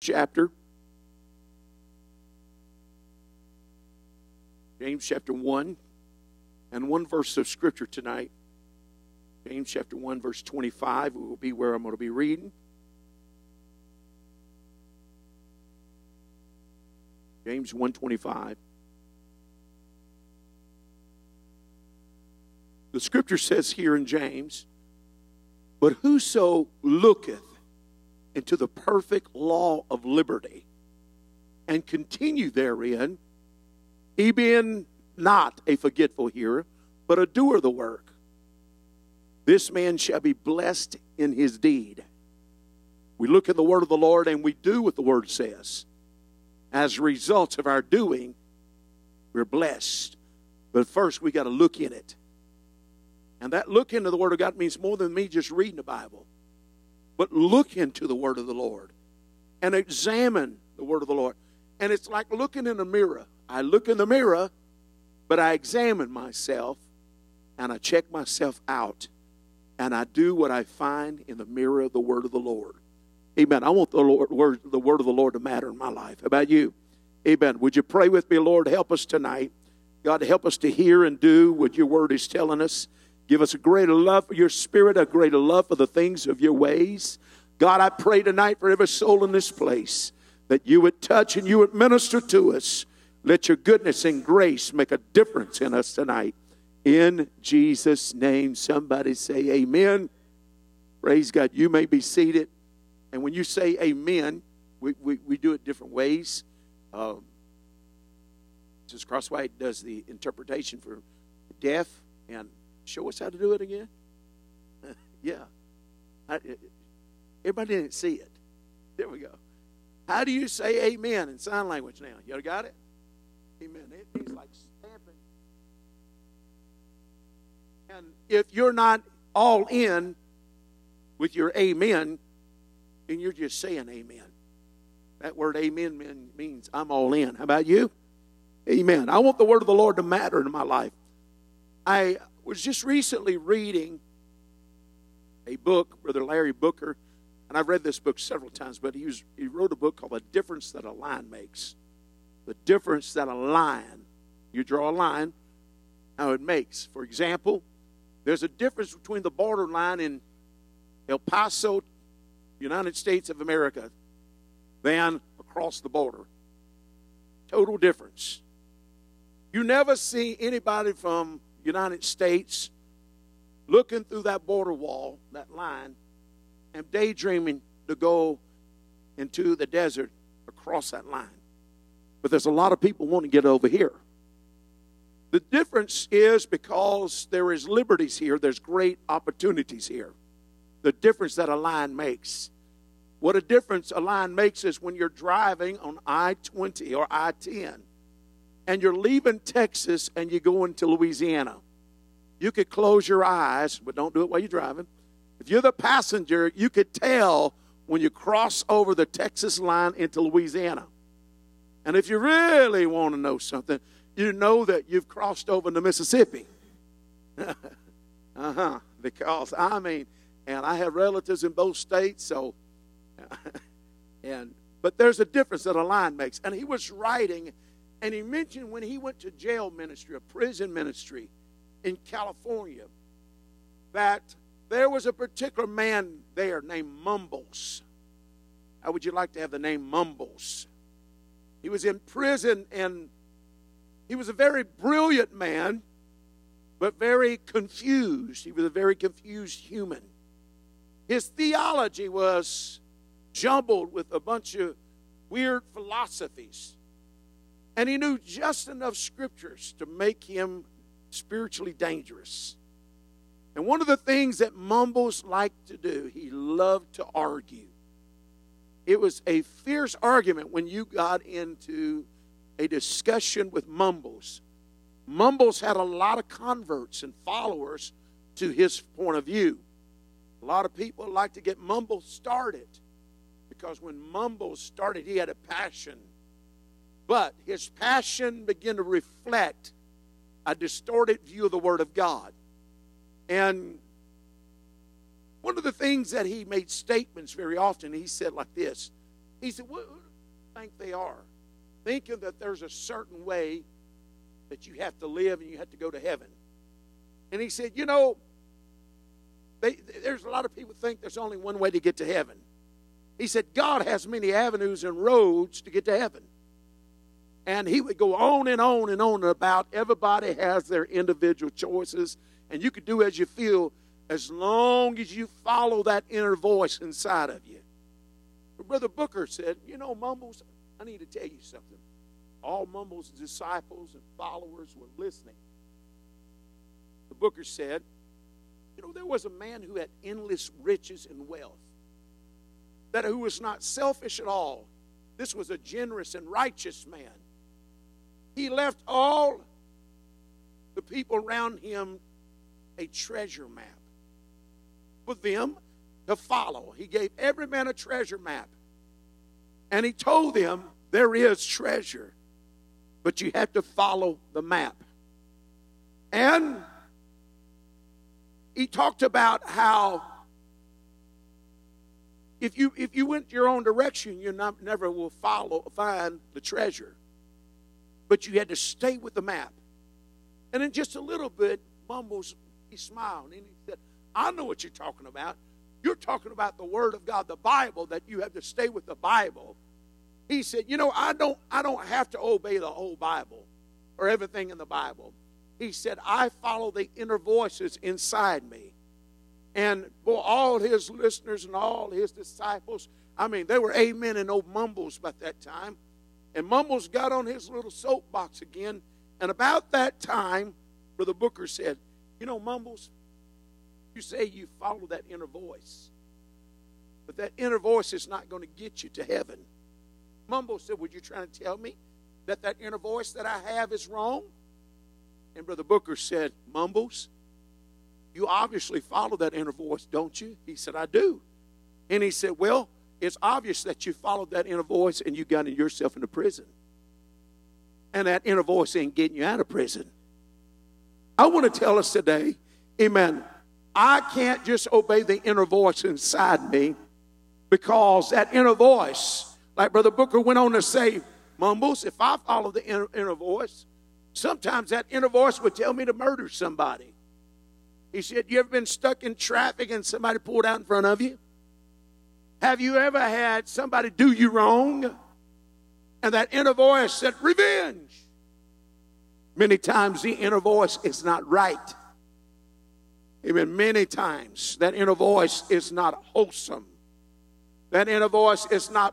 chapter. James chapter 1. And one verse of Scripture tonight. James chapter 1, verse 25 will be where I'm going to be reading. James 1:25. The Scripture says here in James, "But whoso looketh into the perfect law of liberty, and continue therein, he being not a forgetful hearer, but a doer of the work, this man shall be blessed in his deed." We look at the word of the Lord and we do what the word says. As a result of our doing, we're blessed. But first we got to look in it. And that look into the word of God means more than me just reading the Bible. But look into the word of the Lord and examine the word of the Lord. And it's like looking in a mirror. I look in the mirror, but I examine myself and I check myself out. And I do what I find in the mirror of the word of the Lord. Amen. I want the word of the Lord to matter in my life. How about you? Amen. Would you pray with me, Lord? Help us tonight. God, help us to hear and do what your word is telling us. Give us a greater love for your spirit, a greater love for the things of your ways. God, I pray tonight for every soul in this place that you would touch and you would minister to us. Let your goodness and grace make a difference in us tonight. In Jesus' name, somebody say amen. Praise God. You may be seated. And when you say amen, we do it different ways. Sister Crosswhite does the interpretation for the deaf. And show us how to do it again. Yeah. Everybody didn't see it. There we go. How do you say amen in sign language now? You got it? Amen. It means like stamping. And if you're not all in with your amen, then you're just saying amen. That word amen means I'm all in. How about you? Amen. I want the word of the Lord to matter in my life. I was just recently reading a book, Brother Larry Booker, and I've read this book several times, but he wrote a book called The Difference That a Line Makes. The difference that a line, you draw a line, how it makes. For example, there's a difference between the borderline in El Paso, United States of America, than across the border. Total difference. You never see anybody from United States looking through that border wall, that line, and daydreaming to go into the desert across that line. But there's a lot of people wanting to get over here. The difference is because there is liberties here, there's great opportunities here. The difference that a line makes. What a difference a line makes is when you're driving on I-20 or I-10 and you're leaving Texas and you go into Louisiana. You could close your eyes, but don't do it while you're driving. If you're the passenger, you could tell when you cross over the Texas line into Louisiana. And if you really want to know something, you know that you've crossed over into Mississippi. Because, and I have relatives in both states, so, but there's a difference that a line makes. And he was writing, and he mentioned when he went to jail ministry, a prison ministry in California, that there was a particular man there named Mumbles. How would you like to have the name Mumbles? He was in prison, and he was a very brilliant man, but very confused. He was a very confused human. His theology was jumbled with a bunch of weird philosophies. And he knew just enough scriptures to make him spiritually dangerous. And one of the things that Mumbles liked to do, he loved to argue. It was a fierce argument when you got into a discussion with Mumbles. Mumbles had a lot of converts and followers to his point of view. A lot of people like to get Mumbles started because when Mumbles started, he had a passion. But his passion began to reflect a distorted view of the Word of God. And one of the things that he made statements very often, he said like this, He said, what do you think they are? Thinking that there's a certain way that you have to live and you have to go to heaven. And he said, there's a lot of people think there's only one way to get to heaven. He said, God has many avenues and roads to get to heaven. And he would go on and on and on about everybody has their individual choices, and you can do as you feel as long as you follow that inner voice inside of you. But Brother Booker said, Mumbles, I need to tell you something. All Mumbles' disciples and followers were listening. The Booker said, there was a man who had endless riches and wealth, who was not selfish at all. This was a generous and righteous man. He left all the people around him a treasure map for them to follow. He gave every man a treasure map. And he told them, there is treasure, but you have to follow the map. And he talked about how if you went your own direction, you never will find the treasure. But you had to stay with the map. And in just a little bit, Mumbles, he smiled and he said, I know what you're talking about. You're talking about the Word of God, the Bible, that you have to stay with the Bible. He said, I don't have to obey the whole Bible or everything in the Bible. He said, I follow the inner voices inside me. And all his listeners and all his disciples, they were amen and no Mumbles about that time. And Mumbles got on his little soapbox again. And about that time, Brother Booker said, Mumbles, you say you follow that inner voice. But that inner voice is not going to get you to heaven. Mumbles said, would you trying to tell me that inner voice that I have is wrong? And Brother Booker said, Mumbles, you obviously follow that inner voice, don't you? He said, I do. And he said, well, it's obvious that you followed that inner voice and you got yourself into prison. And that inner voice ain't getting you out of prison. I want to tell us today, amen, I can't just obey the inner voice inside me, because that inner voice, like Brother Booker went on to say, Mumbles, if I follow the inner voice, sometimes that inner voice would tell me to murder somebody. He said, you ever been stuck in traffic and somebody pulled out in front of you? Have you ever had somebody do you wrong? And that inner voice said, revenge. Many times the inner voice is not right. Even many times that inner voice is not wholesome. That inner voice is not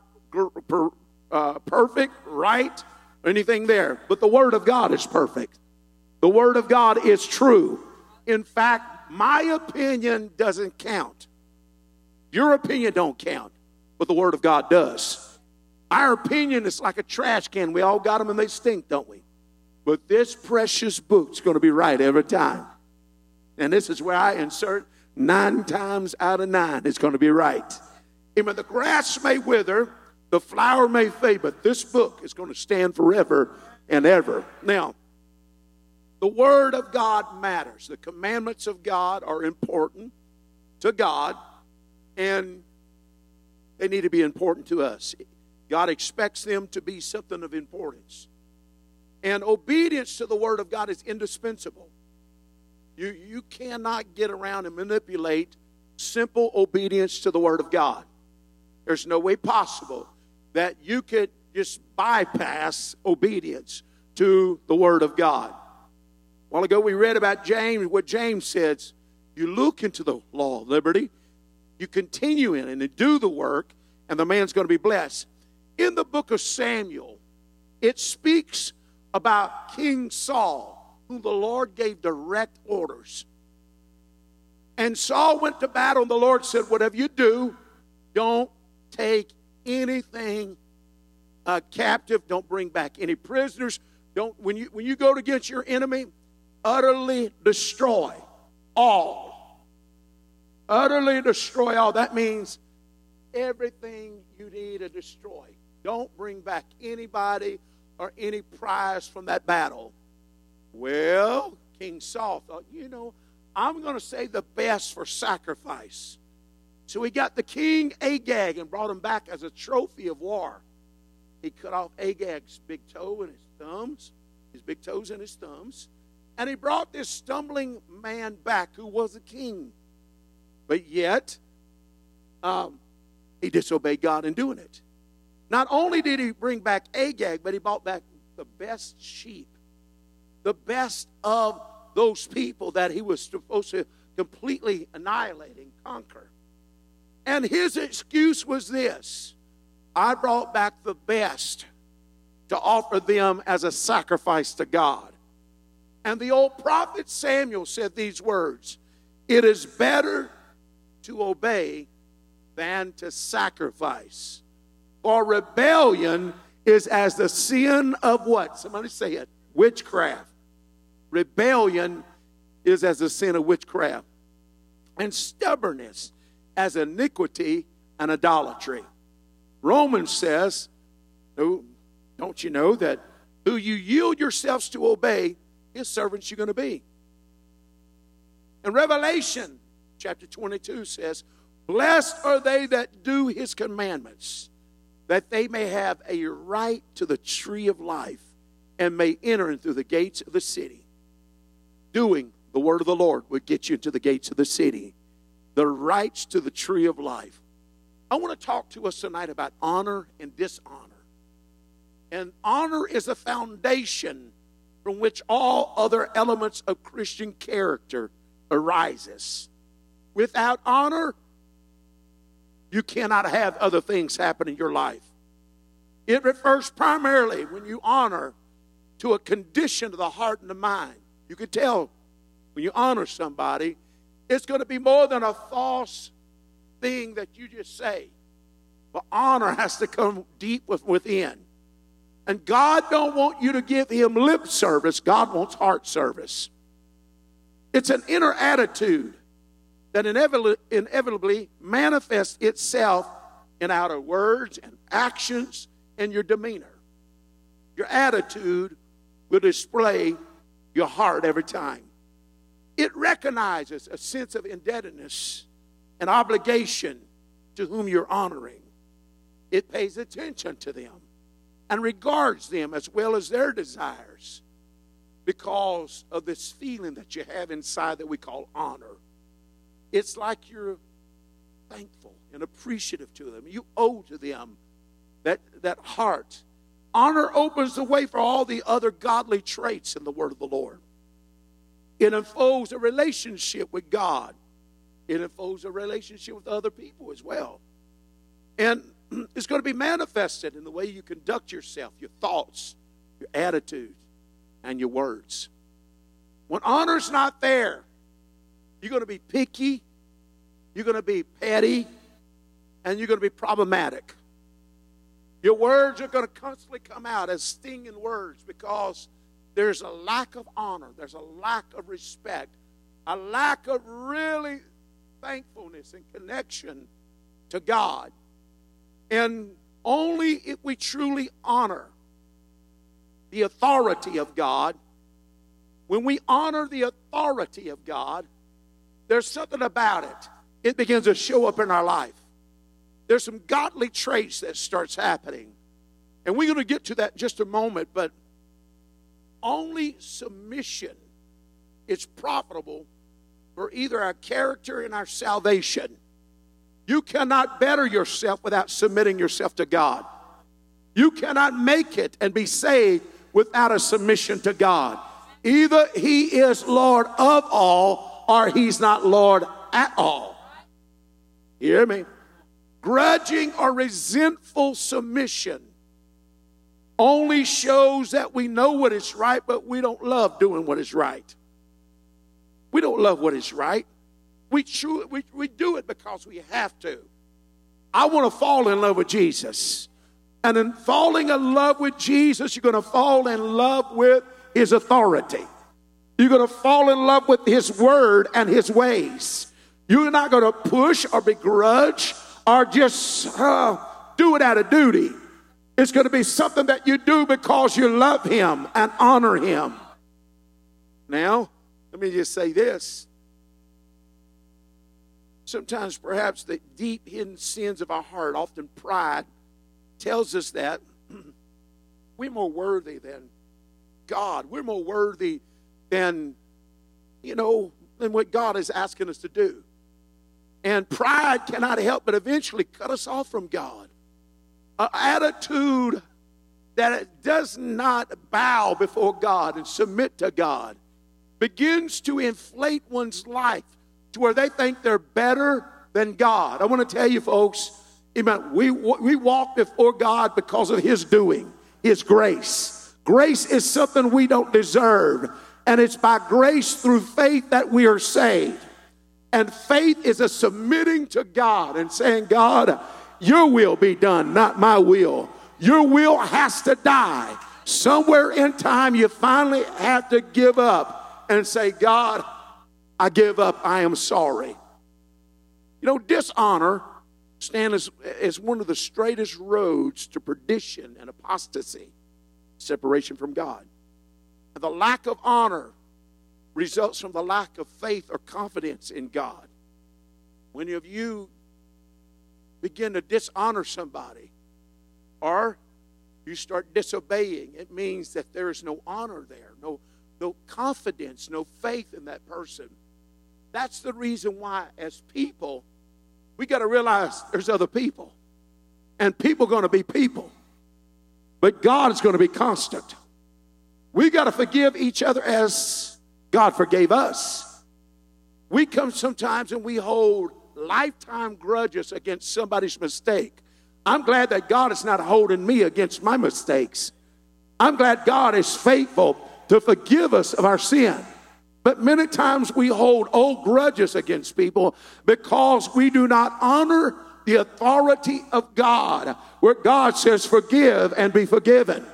perfect, right, or anything there. But the Word of God is perfect. The Word of God is true. In fact, my opinion doesn't count. Your opinion don't count, but the Word of God does. Our opinion is like a trash can. We all got them and they stink, don't we? But this precious book's going to be right every time. And this is where I insert 9 times out of 9 it's going to be right. Amen. The grass may wither, the flower may fade, but this book is going to stand forever and ever. Now, the Word of God matters. The commandments of God are important to God, and they need to be important to us. God expects them to be something of importance. And obedience to the Word of God is indispensable. You cannot get around and manipulate simple obedience to the Word of God. There's no way possible that you could just bypass obedience to the Word of God. A while ago we read about James, what James says, you look into the law of liberty, you continue in it and do the work, and the man's going to be blessed. In the book of Samuel, it speaks about King Saul, whom the Lord gave direct orders. And Saul went to battle, and the Lord said, whatever you do, don't take anything captive. Don't bring back any prisoners. When you go against your enemy, utterly destroy all. Utterly destroy all. That means everything you need to destroy. Don't bring back anybody or any prize from that battle. Well, King Saul thought, I'm going to save the best for sacrifice. So he got the king Agag and brought him back as a trophy of war. He cut off Agag's big toe and his thumbs, his big toes and his thumbs. And he brought this stumbling man back who was a king. But yet, he disobeyed God in doing it. Not only did he bring back Agag, but he brought back the best sheep. The best of those people that he was supposed to completely annihilate and conquer. And his excuse was this: I brought back the best to offer them as a sacrifice to God. And the old prophet Samuel said these words: it is better to obey than to sacrifice. For rebellion is as the sin of what? Somebody say it. Witchcraft. Rebellion is as the sin of witchcraft. And stubbornness as iniquity and idolatry. Romans says, don't you know that who you yield yourselves to obey, his servants you're going to be. And Revelation chapter 22 says, blessed are they that do his commandments, that they may have a right to the tree of life and may enter in through the gates of the city. Doing the word of the Lord would get you into the gates of the city. The rights to the tree of life. I want to talk to us tonight about honor and dishonor. And honor is a foundation from which all other elements of Christian character arises. Without honor, you cannot have other things happen in your life. It refers primarily, when you honor, to a condition of the heart and the mind. You can tell when you honor somebody, it's going to be more than a false thing that you just say. But honor has to come deep within. And God don't want you to give him lip service. God wants heart service. It's an inner attitude that inevitably manifests itself in outer words and actions and your demeanor. Your attitude will display your heart every time. It recognizes a sense of indebtedness and obligation to whom you're honoring. It pays attention to them and regards them as well as their desires because of this feeling that you have inside that we call honor. It's like you're thankful and appreciative to them. You owe to them that heart. Honor opens the way for all the other godly traits in the word of the Lord. It unfolds a relationship with God. It unfolds a relationship with other people as well. And it's going to be manifested in the way you conduct yourself, your thoughts, your attitude, and your words. When honor's not there, you're going to be picky, you're going to be petty, and you're going to be problematic. Your words are going to constantly come out as stinging words because there's a lack of honor, there's a lack of respect, a lack of really thankfulness and connection to God. And only if we truly honor the authority of God, when we honor the authority of God, there's something about it. It begins to show up in our life. There's some godly traits that starts happening. And we're going to get to that in just a moment, but only submission is profitable for either our character and our salvation. You cannot better yourself without submitting yourself to God. You cannot make it and be saved without a submission to God. Either he is Lord of all or he's not Lord at all. You hear me? Grudging or resentful submission only shows that we know what is right, but we don't love doing what is right. We don't love what is right. We do it because we have to. I want to fall in love with Jesus. And in falling in love with Jesus, you're going to fall in love with his authority. You're going to fall in love with his word and his ways. You're not going to push or begrudge or just do it out of duty. It's going to be something that you do because you love him and honor him. Now, let me just say this. sometimes perhaps the deep hidden sins of our heart, often pride, tells us that we're more worthy than God. We're more worthy than, than what God is asking us to do. And pride cannot help but eventually cut us off from God. An attitude that does not bow before God and submit to God begins to inflate one's life to where they think they're better than God. I want to tell you, folks, amen, we walk before God because of His doing, His grace. Grace is something we don't deserve, and it's by grace through faith that we are saved. And faith is a submitting to God and saying, God, your will be done, not my will. Your will has to die. Somewhere in time, you finally have to give up and say, God, I give up. I am sorry. Dishonor stands as one of the straightest roads to perdition and apostasy, separation from God. And the lack of honor results from the lack of faith or confidence in God. When you begin to dishonor somebody, or you start disobeying, it means that there is no honor there, no confidence, no faith in that person. That's the reason why, as people, we got to realize there's other people. And people are going to be people. But God is going to be constant. We got to forgive each other as God forgave us. We come sometimes and we hold lifetime grudges against somebody's mistake. I'm glad that God is not holding me against my mistakes. I'm glad God is faithful to forgive us of our sin. But many times we hold old grudges against people because we do not honor the authority of God, where God says forgive and be forgiven.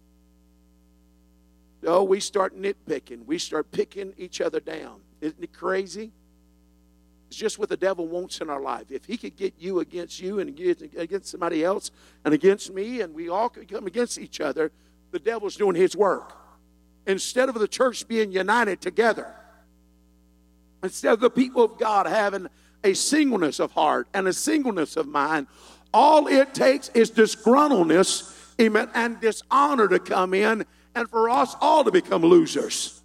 So we start nitpicking. We start picking each other down. Isn't it crazy? It's just what the devil wants in our life. If he could get you and against somebody else and against me, and we all could come against each other, the devil's doing his work. Instead of the church being united together, instead of the people of God having a singleness of heart and a singleness of mind, all it takes is disgruntledness, amen, and dishonor to come in, and for us all to become losers.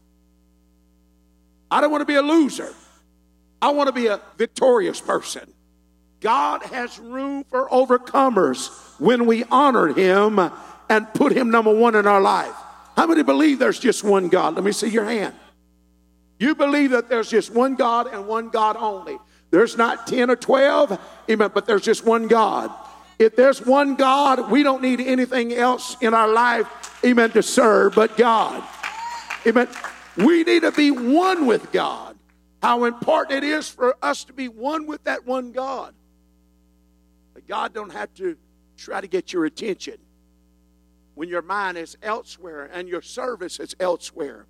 I don't want to be a loser. I want to be a victorious person. God has room for overcomers when we honor Him and put Him number one in our life. How many believe there's just one God? Let me see your hand. You believe that there's just one God and one God only. There's not 10 or 12, amen, but there's just one God. If there's one God, we don't need anything else in our life, amen, to serve but God. Amen. We need to be one with God. How important it is for us to be one with that one God. But God don't have to try to get your attention when your mind is elsewhere and your service is elsewhere.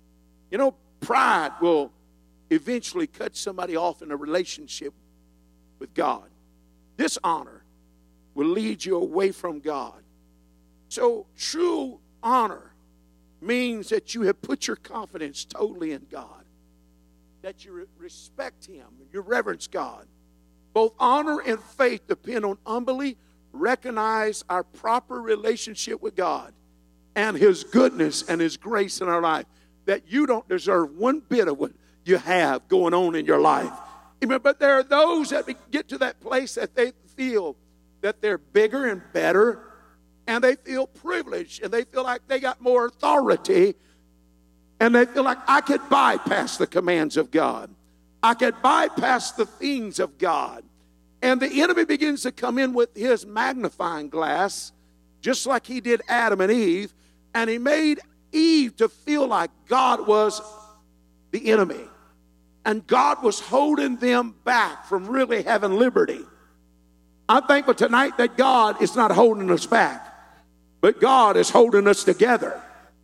Pride will eventually cut somebody off in a relationship with God. Dishonor will lead you away from God. So true honor means that you have put your confidence totally in God, that you respect Him, you reverence God. Both honor and faith depend on humbly recognize our proper relationship with God and His goodness and His grace in our life, that you don't deserve one bit of what you have going on in your life. Amen. But there are those that get to that place that they feel that they're bigger and better, and they feel privileged, and they feel like they got more authority, and they feel like I could bypass the commands of God. I could bypass the things of God. And the enemy begins to come in with his magnifying glass, just like he did Adam and Eve, and he made Eve to feel like God was the enemy. And God was holding them back from really having liberty. I'm thankful tonight that God is not holding us back, but God is holding us together.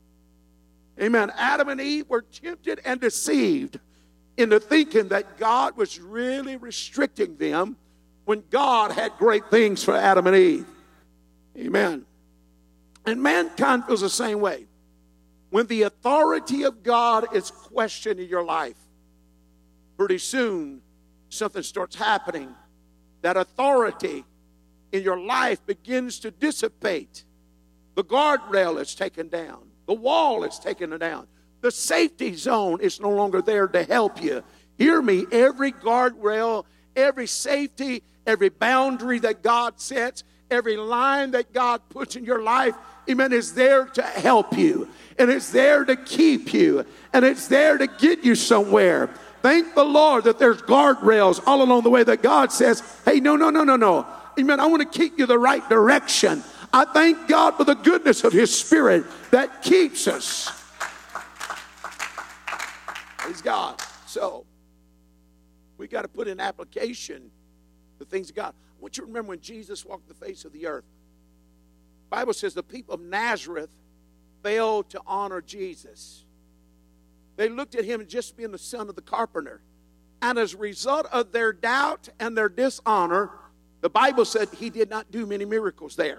Amen. Adam and Eve were tempted and deceived into thinking that God was really restricting them when God had great things for Adam and Eve. Amen. And mankind feels the same way. When the authority of God is questioned in your life, pretty soon something starts happening. That authority in your life begins to dissipate. The guardrail is taken down. The wall is taken down. The safety zone is no longer there to help you. Hear me, every guardrail, every safety, every boundary that God sets, every line that God puts in your life, amen, is there to help you. And it's there to keep you. And it's there to get you somewhere. Thank the Lord that there's guardrails all along the way that God says, hey, no. Amen, I want to keep you the right direction. I thank God for the goodness of His Spirit that keeps us. Praise God. So, we got to put in application the things of God. I want you to remember when Jesus walked the face of the earth. The Bible says the people of Nazareth failed to honor Jesus. They looked at Him as just being the son of the carpenter. And as a result of their doubt and their dishonor, the Bible said He did not do many miracles there.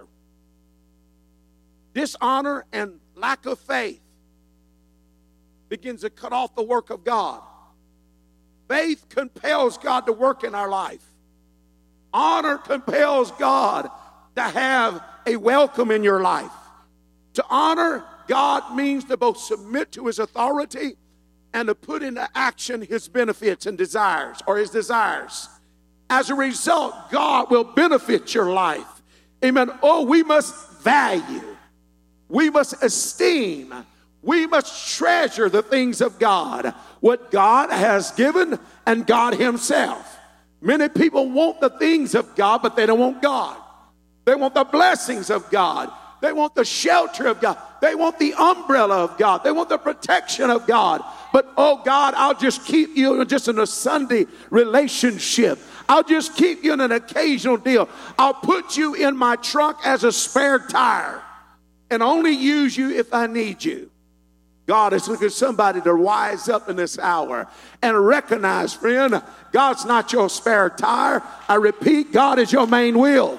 Dishonor and lack of faith begins to cut off the work of God. Faith compels God to work in our life. Honor compels God to have a welcome in your life. To honor God means to both submit to His authority and to put into action His benefits and desires, or His desires. As a result, God will benefit your life. Amen. Oh, we must value. We must esteem. We must treasure the things of God. What God has given and God Himself. Many people want the things of God, but they don't want God. They want the blessings of God. They want the shelter of God. They want the umbrella of God. They want the protection of God. But, oh God, I'll just keep you just in a Sunday relationship. I'll just keep you in an occasional deal. I'll put you in my trunk as a spare tire and only use you if I need you. God is looking for somebody to wise up in this hour and recognize, friend, God's not your spare tire. I repeat, God is your main wheel.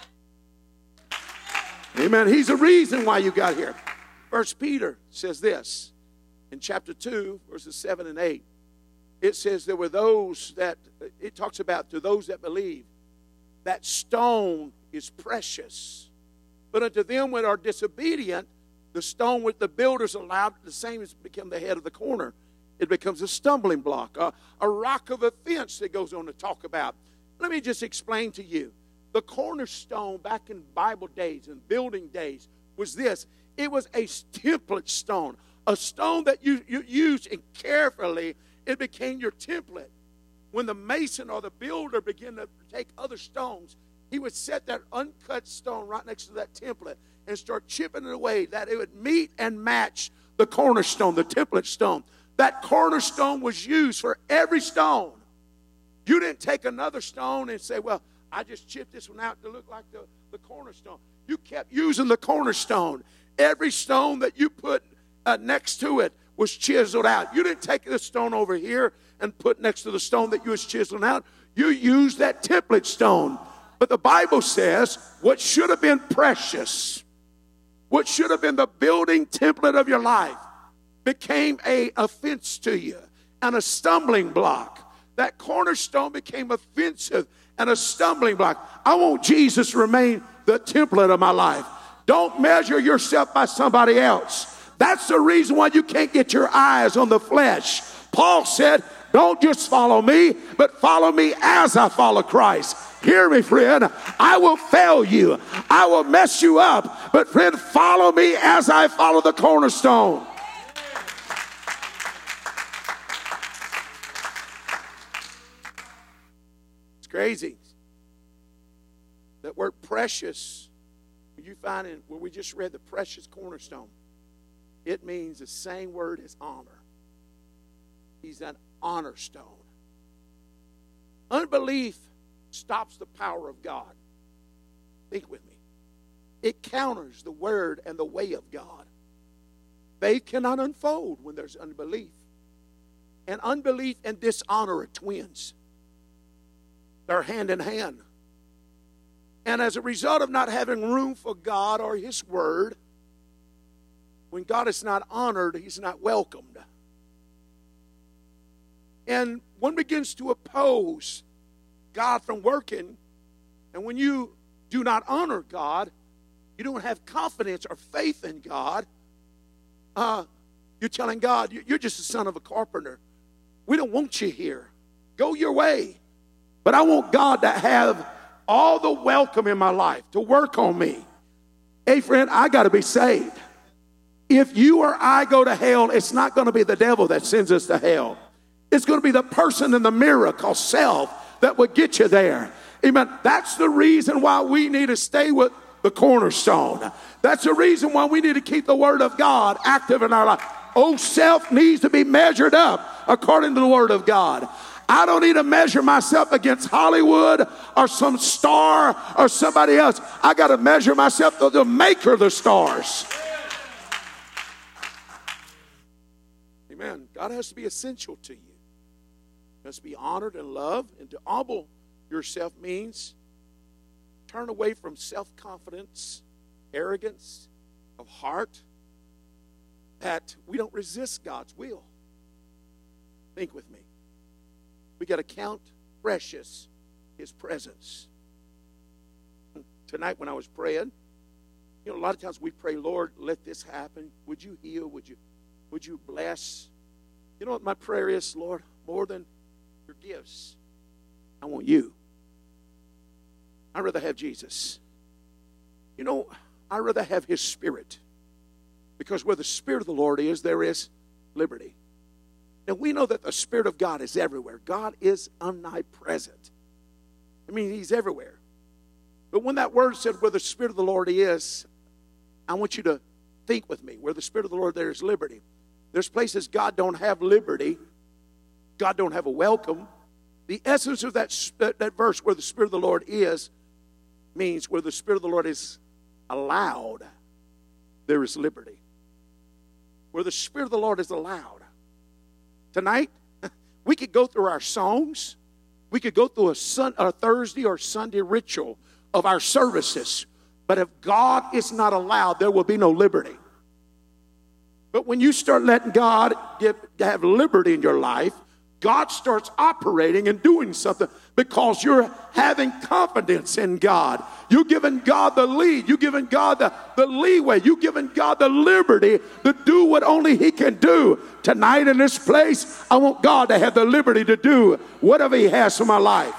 Amen. He's the reason why you got here. 1 Peter says this in chapter 2, verses 7 and 8. It says there were those that, it talks about to those that believe, that stone is precious. But unto them that are disobedient, the stone which the builders allowed, the same as become the head of the corner. It becomes a stumbling block, a rock of offense that goes on to talk about. Let me just explain to you. The cornerstone back in Bible days and building days was this. It was a template stone, a stone that you used and carefully, it became your template. When the mason or the builder began to take other stones, he would set that uncut stone right next to that template and start chipping it away, that it would meet and match the cornerstone, the template stone. That cornerstone was used for every stone. You didn't take another stone and say, well, I just chipped this one out to look like the cornerstone. You kept using the cornerstone. Every stone that you put next to it was chiseled out. You didn't take the stone over here and put next to the stone that you was chiseling out. You used that template stone. But the Bible says what should have been precious, what should have been the building template of your life, became an offense to you and a stumbling block. That cornerstone became offensive and a stumbling block. I want Jesus to remain the template of my life. Don't measure yourself by somebody else. That's the reason why you can't get your eyes on the flesh. Paul said, don't just follow me, but follow me as I follow Christ. Hear me, friend. I will fail you. I will mess you up. But, friend, follow me as I follow the cornerstone. It's crazy. That word precious, you find in where we just read the precious cornerstone, it means the same word as honor. He's an honor stone. Unbelief stops the power of God. Think with me. It counters the word and the way of God. Faith cannot unfold when there's unbelief. And unbelief and dishonor are twins. They're hand in hand. And as a result of not having room for God or His word, when God is not honored, He's not welcomed. And one begins to oppose God from working. And when you do not honor God, you don't have confidence or faith in God, you're telling God, you're just the son of a carpenter. We don't want you here. Go your way. But I want God to have all the welcome in my life, to work on me. Hey, friend, I got to be saved. If you or I go to hell, it's not going to be the devil that sends us to hell. It's going to be the person in the mirror called self that will get you there. Amen. That's the reason why we need to stay with the cornerstone. That's the reason why we need to keep the Word of God active in our life. Oh, self needs to be measured up according to the Word of God. I don't need to measure myself against Hollywood or some star or somebody else. I got to measure myself to the maker of the stars. Amen. God has to be essential to you. He has to be honored and loved. And to humble yourself means turn away from self-confidence, arrogance of heart, that we don't resist God's will. Think with me. We got to count precious His presence. Tonight when I was praying, a lot of times we pray, Lord, let this happen. Would you heal? Would you bless? You know what my prayer is, Lord? More than your gifts, I want you. I'd rather have Jesus. I'd rather have His Spirit. Because where the Spirit of the Lord is, there is liberty. And we know that the Spirit of God is everywhere. God is omnipresent. I mean, He's everywhere. But when that word said where the Spirit of the Lord is, I want you to think with me. Where the Spirit of the Lord, there is liberty. There's places God don't have liberty. God don't have a welcome. The essence of that verse, where the Spirit of the Lord is, means where the Spirit of the Lord is allowed, there is liberty. Where the Spirit of the Lord is allowed. Tonight, we could go through our songs. We could go through a Thursday or Sunday ritual of our services. But if God is not allowed, there will be no liberty. But when you start letting God have liberty in your life, God starts operating and doing something because you're having confidence in God. You're giving God the lead. You're giving God the leeway. You're giving God the liberty to do what only He can do. Tonight in this place, I want God to have the liberty to do whatever He has for my life.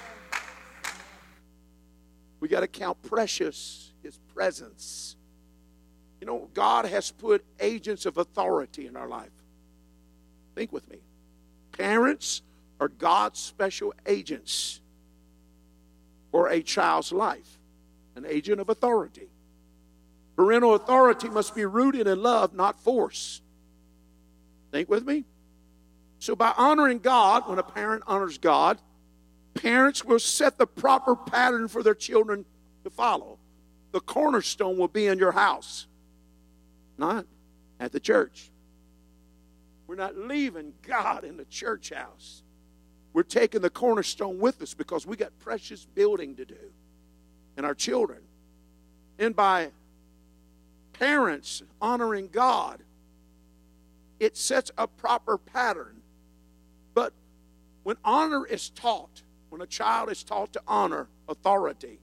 We got to count precious His presence. God has put agents of authority in our life. Think with me. Parents are God's special agents for a child's life, an agent of authority. Parental authority must be rooted in love, not force. Think with me. So by honoring God, when a parent honors God, parents will set the proper pattern for their children to follow. The cornerstone will be in your house, not at the church. We're not leaving God in the church house. We're taking the cornerstone with us because we got precious building to do. And our children. And by parents honoring God, it sets a proper pattern. But when honor is taught, when a child is taught to honor authority,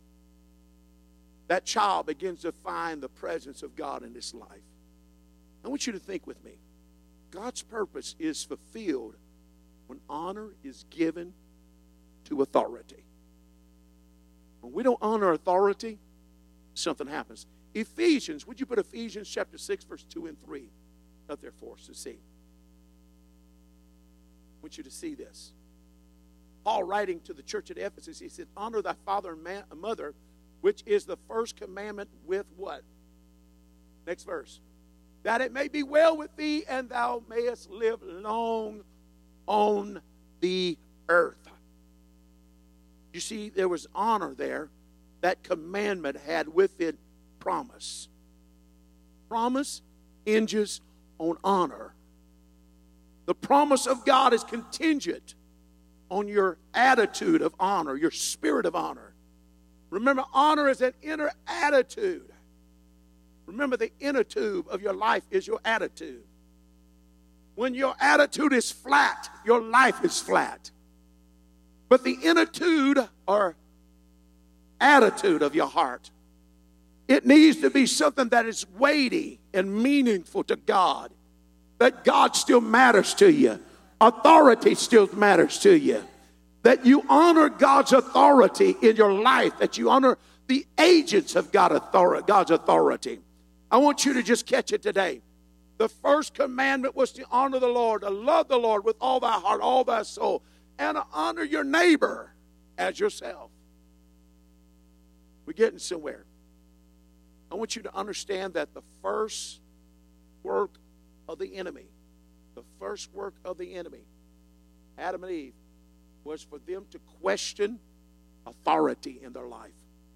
that child begins to find the presence of God in his life. I want you to think with me. God's purpose is fulfilled when honor is given to authority. When we don't honor authority, something happens. Ephesians, would you put Ephesians chapter 6, verse 2 and 3 up there for us to see? I want you to see this. Paul writing to the church at Ephesus, he said, honor thy father and mother, which is the first commandment with what? Next verse. That it may be well with thee, and thou mayest live long on the earth. You see, there was honor there. That commandment had with it promise. Promise hinges on honor. The promise of God is contingent on your attitude of honor, your spirit of honor. Remember, honor is an inner attitude. Remember, the inner tube of your life is your attitude. When your attitude is flat, your life is flat. But the attitude or attitude of your heart, it needs to be something that is weighty and meaningful to God. That God still matters to you. Authority still matters to you. That you honor God's authority in your life. That you honor the agents of God's authority. I want you to just catch it today. The first commandment was to honor the Lord, to love the Lord with all thy heart, all thy soul, and to honor your neighbor as yourself. We're getting somewhere. I want you to understand that the first work of the enemy, Adam and Eve, was for them to question authority in their life.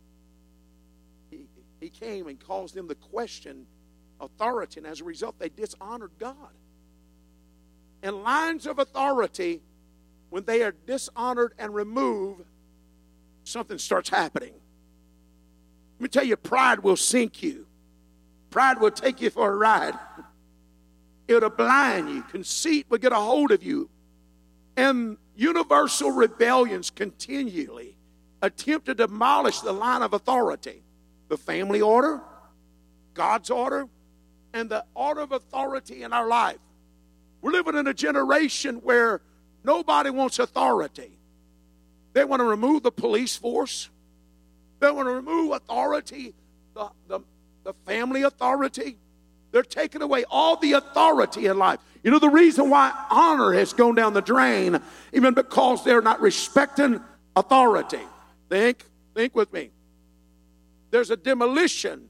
He came and caused them to question authority, and as a result, they dishonored God. And lines of authority, when they are dishonored and removed, something starts happening. Let me tell you, pride will sink you. Pride will take you for a ride. It'll blind you. Conceit will get a hold of you. And universal rebellions continually attempt to demolish the line of authority. The family order, God's order, and the order of authority in our life. We're living in a generation where nobody wants authority. They want to remove the police force. They want to remove authority, the family authority. They're taking away all the authority in life. You know the reason why honor has gone down the drain, even because they're not respecting authority. Think with me. There's a demolition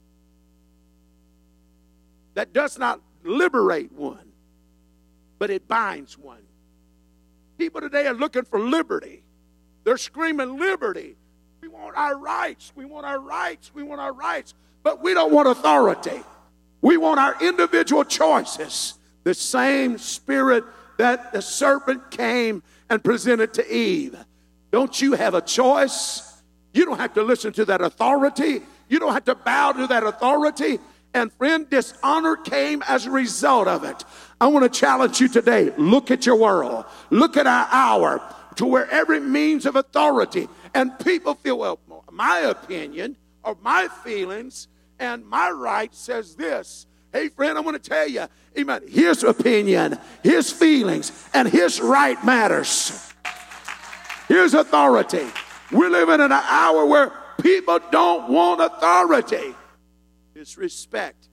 that does not liberate one, but it binds one. People today are looking for liberty. They're screaming liberty. We want our rights. We want our rights. We want our rights. But we don't want authority. We want our individual choices. The same spirit that the serpent came and presented to Eve. Don't you have a choice? You don't have to listen to that authority. You don't have to bow to that authority. And friend, dishonor came as a result of it. I want to challenge you today. Look at your world. Look at our hour, to where every means of authority. And people feel, well, my opinion or my feelings and my right says this. Hey, friend, I want to tell you, amen, his opinion, his feelings, and his right matters. Here's authority. We're living in an hour where people don't want authority. It's respect.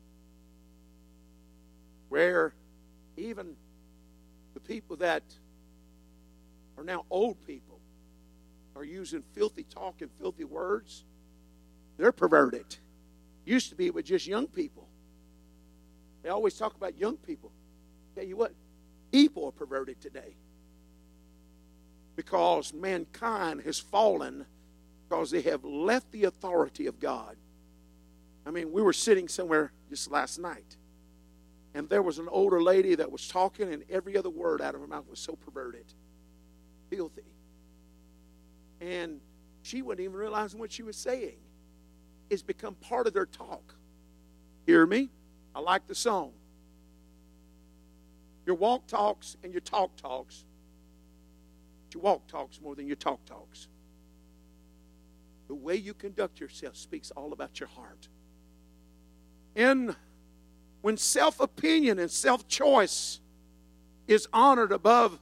Where even the people that are now old people are using filthy talk and filthy words. They're perverted. Used to be with just young people. They always talk about young people. Tell you what, people are perverted today. Because mankind has fallen because they have left the authority of God. I mean, we were sitting somewhere just last night, and there was an older lady that was talking, and every other word out of her mouth was so perverted, filthy. And she wasn't even realizing what she was saying. It's become part of their talk. Hear me? I like the song. Your walk talks and your talk talks. Your walk talks more than your talk talks. The way you conduct yourself speaks all about your heart. And when self-opinion and self-choice is honored above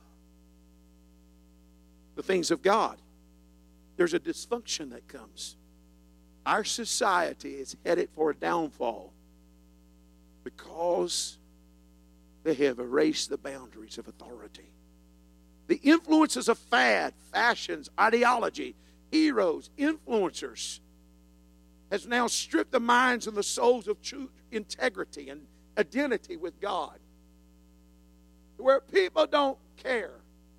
the things of God, there's a dysfunction that comes. Our society is headed for a downfall because they have erased the boundaries of authority. The influences of fad, fashions, ideology, heroes, influencers has now stripped the minds and the souls of true integrity and identity with God. Where people don't care.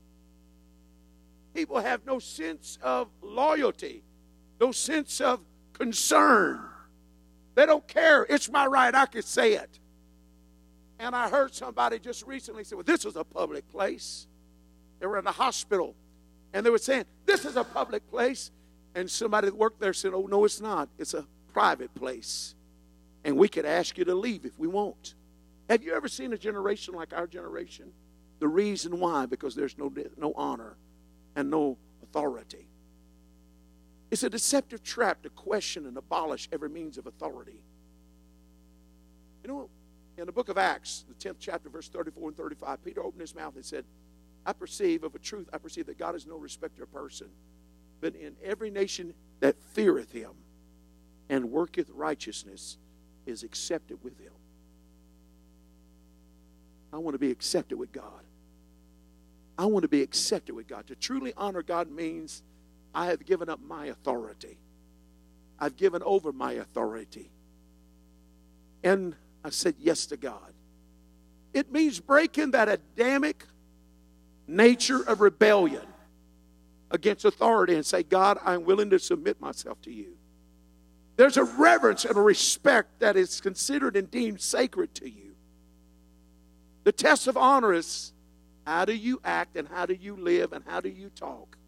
People have no sense of loyalty, no sense of concern. They don't care. It's my right. I could say it. And I heard somebody just recently say, well, this is a public place. They were in a hospital, and they were saying, this is a public place. And somebody that worked there said, oh, no, it's not. It's a private place. And we could ask you to leave if we want. Have you ever seen a generation like our generation? The reason why, because there's no honor and no authority. It's a deceptive trap to question and abolish every means of authority. You know, in the book of Acts, the 10th chapter, verse 34 and 35, Peter opened his mouth and said, I perceive that God is no respecter of person, but in every nation that feareth him and worketh righteousness is accepted with him. I want to be accepted with God. I want to be accepted with God. To truly honor God means I have given up my authority. I've given over my authority. And I said yes to God. It means breaking that Adamic nature of rebellion against authority and say, God, I'm willing to submit myself to you. There's a reverence and a respect that is considered and deemed sacred to you. The test of honor is, how do you act and how do you live and how do you talk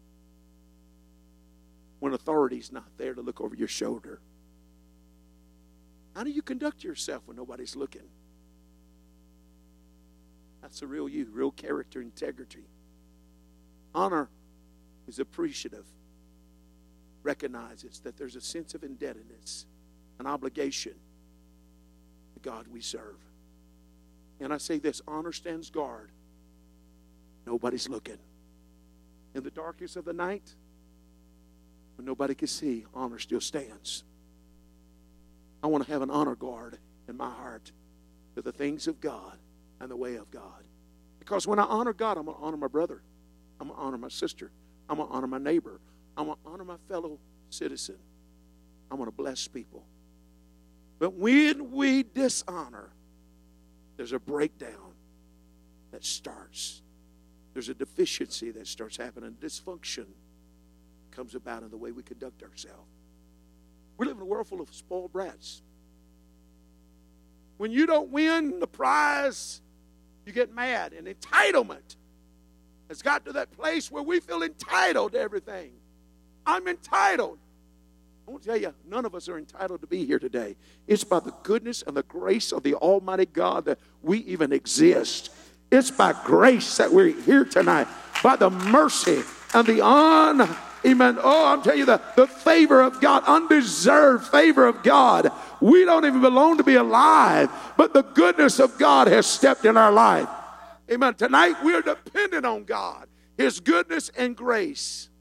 when authority's not there to look over your shoulder? How do you conduct yourself when nobody's looking? That's the real you, real character, integrity. Honor is appreciative, recognizes that there's a sense of indebtedness, an obligation to God we serve. And I say this, honor stands guard. Nobody's looking. In the darkness of the night, when nobody can see, honor still stands. I want to have an honor guard in my heart to the things of God and the way of God. Because when I honor God, I'm going to honor my brother. I'm going to honor my sister. I'm going to honor my neighbor. I'm going to honor my fellow citizen. I'm going to bless people. But when we dishonor, there's a breakdown that starts. There's a deficiency that starts happening. Dysfunction comes about in the way we conduct ourselves. We live in a world full of spoiled brats. When you don't win the prize, you get mad. And entitlement has got to that place where we feel entitled to everything. I'm entitled. I want to tell you, none of us are entitled to be here today. It's by the goodness and the grace of the Almighty God that we even exist. It's by grace that we're here tonight. By the mercy and the honor. Amen. Oh, I'm telling you, the favor of God, undeserved favor of God. We don't even belong to be alive, but the goodness of God has stepped in our life. Amen. Tonight we're dependent on God, His goodness and grace.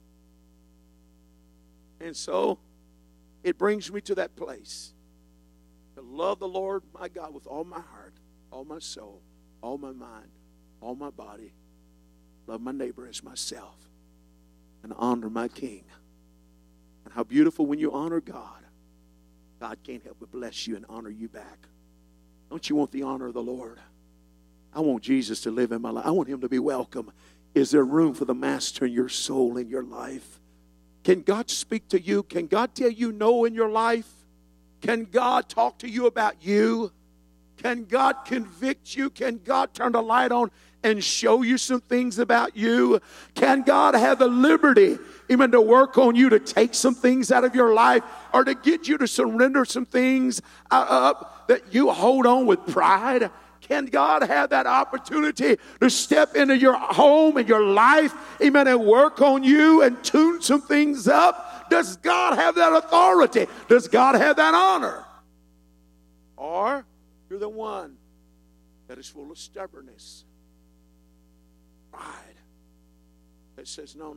And so it brings me to that place to love the Lord my God with all my heart, all my soul, all my mind, all my body. Love my neighbor as myself. And honor my King. And how beautiful when you honor God. God can't help but bless you and honor you back. Don't you want the honor of the Lord? I want Jesus to live in my life. I want Him to be welcome. Is there room for the Master in your soul, in your life? Can God speak to you? Can God tell you no in your life? Can God talk to you about you? Can God convict you? Can God turn the light on and show you some things about you? Can God have the liberty even to work on you, to take some things out of your life, or to get you to surrender some things up that you hold on with pride? Can God have that opportunity to step into your home and your life, amen, and work on you and tune some things up? Does God have that authority? Does God have that honor? Or you're the one that is full of stubbornness, pride, that says, no.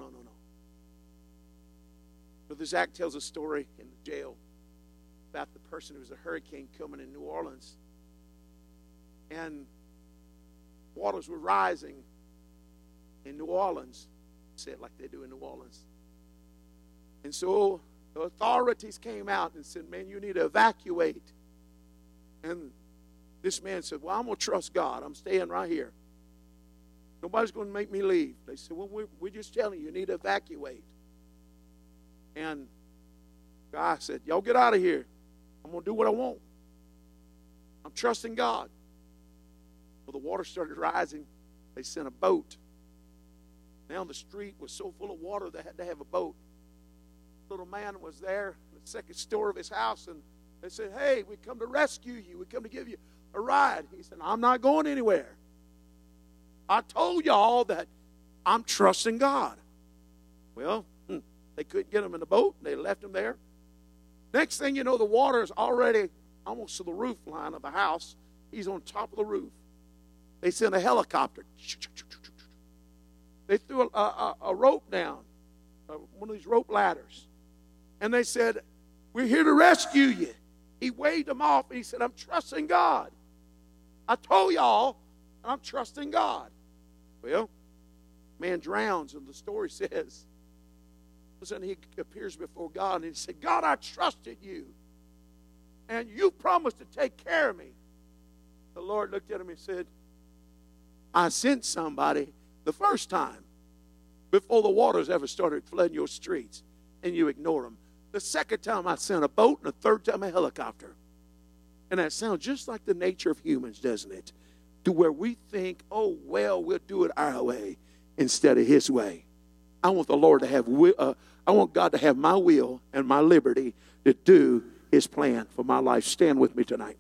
Brother Zach tells a story in the jail about the person who was a hurricane coming in New Orleans. And waters were rising in New Orleans. Say it like they do in New Orleans. And so the authorities came out and said, man, you need to evacuate. And this man said, well, I'm going to trust God. I'm staying right here. Nobody's going to make me leave. They said, well, we're just telling you, you need to evacuate. And the guy said, y'all get out of here. I'm going to do what I want. I'm trusting God. Well, the water started rising. They sent a boat. Now the street was so full of water they had to have a boat. Little man was there in the second story of his house, and They said, hey, we come to rescue you. We come to give you a ride. He said, I'm not going anywhere. I told y'all that I'm trusting God. Well, they couldn't get him in the boat. They left him there. Next thing you know, the water is already almost to the roof line of the house. He's on top of the roof. They sent a helicopter. They threw a rope down, one of these rope ladders. And they said, we're here to rescue you. He waved them off, and he said, I'm trusting God. I told y'all, I'm trusting God. Well, man drowns, and the story says, and he appears before God, and he said, God, I trusted you, and you promised to take care of me. The Lord looked at him and said, I sent somebody the first time before the waters ever started flooding your streets, and you ignore them. The second time I sent a boat, and the third time a helicopter. And that sounds just like the nature of humans, doesn't it? To where we think, oh, well, we'll do it our way instead of his way. I want the Lord to have, I want God to have my will and my liberty to do his plan for my life. Stand with me tonight.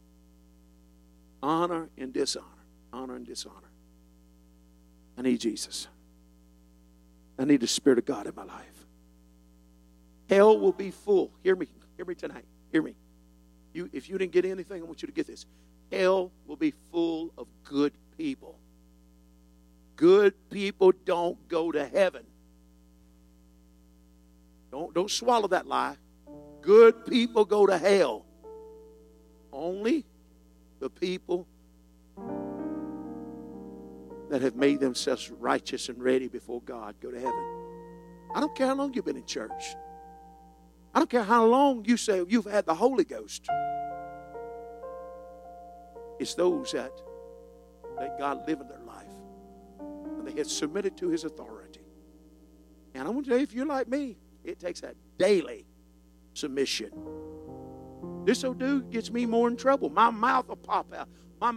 Honor and dishonor. Honor and dishonor. I need Jesus. I need the Spirit of God in my life. Hell will be full. Hear me tonight. Hear me. If you didn't get anything, I want you to get this. Hell will be full of good people. Good people don't go to heaven. Don't swallow that lie. Good people go to hell. Only the people that have made themselves righteous and ready before God go to heaven. I don't care how long you've been in church. I don't care how long you say you've had the Holy Ghost. It's those that let God live in their life. And they have submitted to his authority. And I want to tell you, if you're like me, it takes that daily submission. This old dude gets me more in trouble. My mouth will pop out. My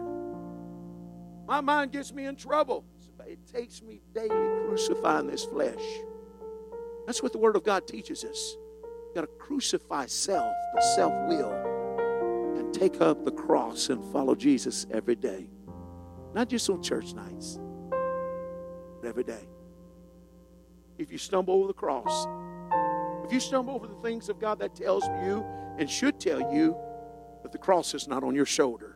mind gets me in trouble. It takes me daily crucifying this flesh. That's what the Word of God teaches us. You've got to crucify self, the self-will, and take up the cross and follow Jesus every day. Not just on church nights, but every day. If you stumble over the cross, if you stumble over the things of God, that tells you and should tell you that the cross is not on your shoulder.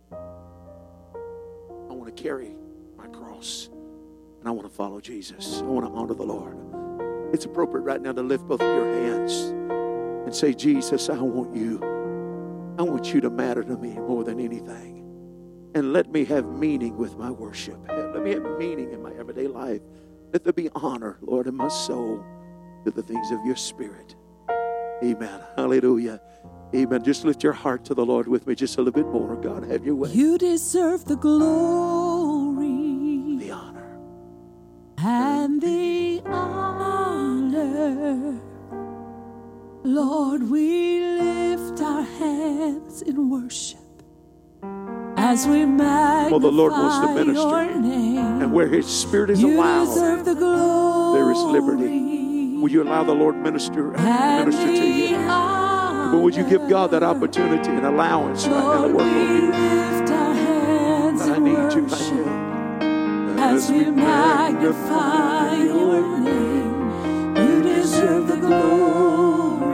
I want to carry my cross, and I want to follow Jesus. I want to honor the Lord. It's appropriate right now to lift both of your hands and say, Jesus, I want you. I want you to matter to me more than anything. And let me have meaning with my worship. Let me have meaning in my everyday life. Let there be honor, Lord, in my soul to the things of your Spirit. Amen. Hallelujah. Amen. Just lift your heart to the Lord with me just a little bit more. God, have your way. You deserve the glory, The honor. and the honor. Lord, we lift our hands in worship as we magnify Well, the Lord wants to minister. your name. And where his Spirit is You allowed, deserve the glory. there is liberty. Will you allow the Lord minister to you? But would you give God that opportunity and allowance right now to work on you? I need you right now. As we magnify your name, you deserve the glory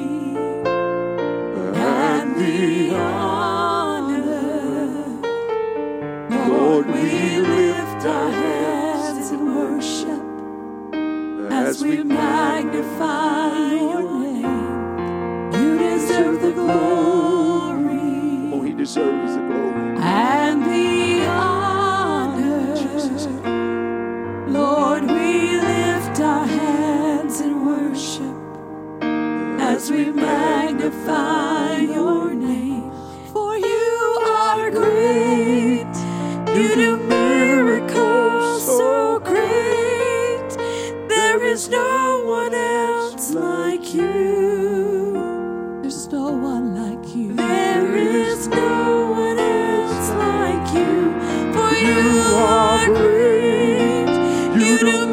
and the honor. Lord, we lift our hands in worship as we magnify your name. You deserve the glory. Oh, he deserves the glory. And the honor. Jesus. Lord, we lift our hands in worship as we magnify your name. For you are great. You do miracles so great. There is no one else like you. There's no one like you. There is no one else like you. For you are great. You do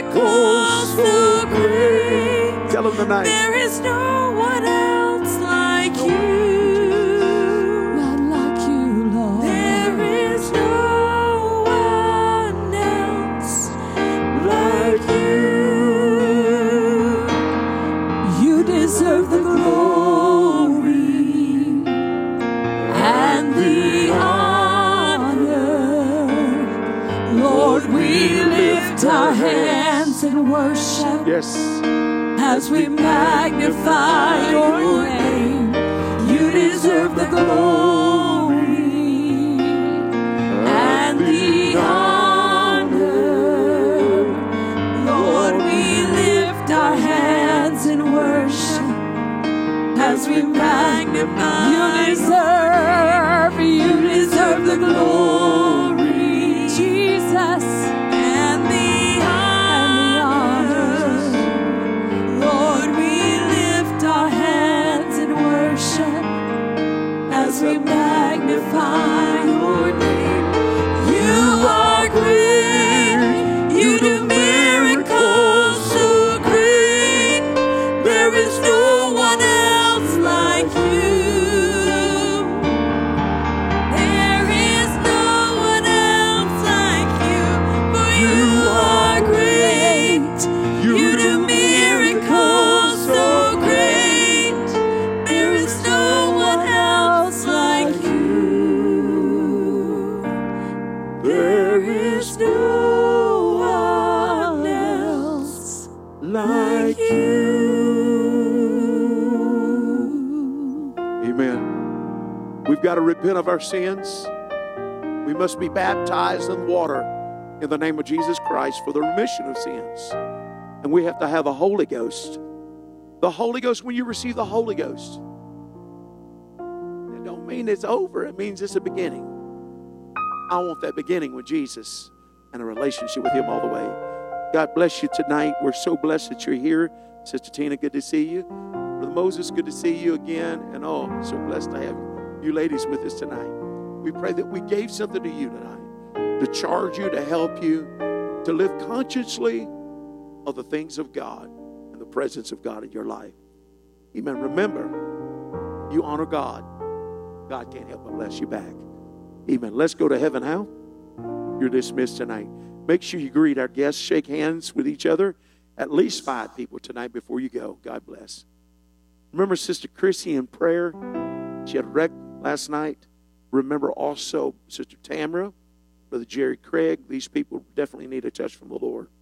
miracles so great. Tell him tonight. There is no one else like our hands in worship. Yes. As we magnify your name, you deserve the glory and the honor. Lord, we lift our hands in worship as we magnify. You deserve the glory, Jesus, and the honor. Lord, we lift our hands in worship as we magnify your name. You are great. You do miracles so great. There is no one else like you. There is no one else like you. For you are great. You do miracles so great. There is no one else like you. There is no one else like you. Amen. We've got to repent of our sins. We must be baptized in water in the name of Jesus Christ for the remission of sins. And we have to have the Holy Ghost. The Holy Ghost, when you receive the Holy Ghost, it don't mean it's over. It means it's a beginning. I want that beginning with Jesus and a relationship with Him all the way. God bless you tonight. We're so blessed that you're here. Sister Tina, good to see you. Brother Moses, good to see you again. And so blessed to have you ladies with us tonight. We pray that we gave something to you tonight to charge you, to help you, to live consciously of the things of God and the presence of God in your life. Amen. Remember, you honor God. God can't help but bless you back. Amen. Let's go to heaven. How? You're dismissed tonight. Make sure you greet our guests, shake hands with each other. At least 5 people tonight before you go. God bless. Remember Sister Chrissy in prayer. She had a wreck last night. Remember also Sister Tamara, Brother Jerry Craig. These people definitely need a touch from the Lord.